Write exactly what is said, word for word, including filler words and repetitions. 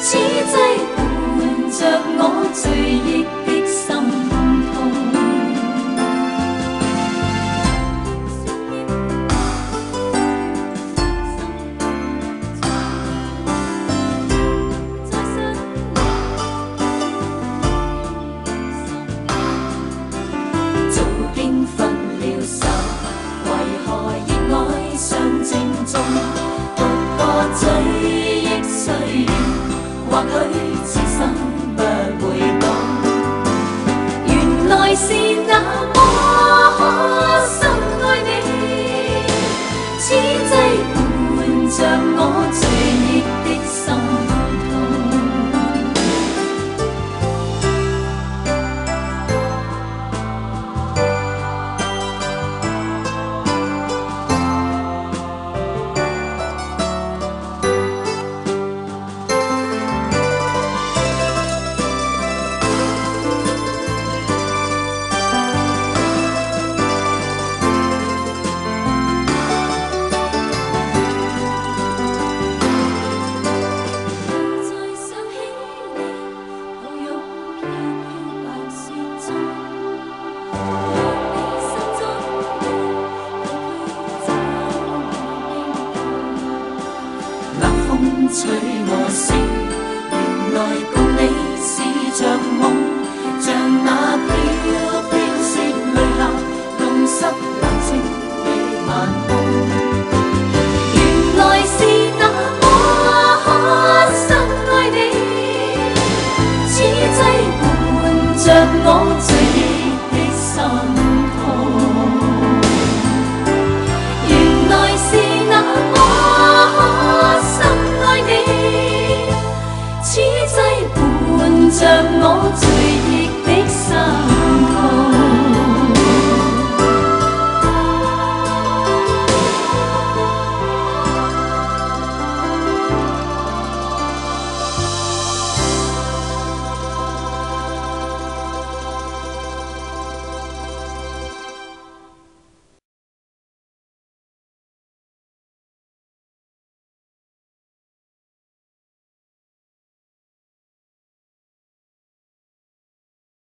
此际伴着我追忆的心痛。早經分了手，為何熱愛上正中？獨個追憶歲月，或許此生不會懂。原來是那麼深愛你，此際伴着我追憶的心痛。吹我醒，原來共你是場夢，像那飄飄雪淚下弄濕冷清的晚空。原來是那麼深愛你，此際伴着我追憶的心痛。原來是那麼深愛你，此際伴着我追憶。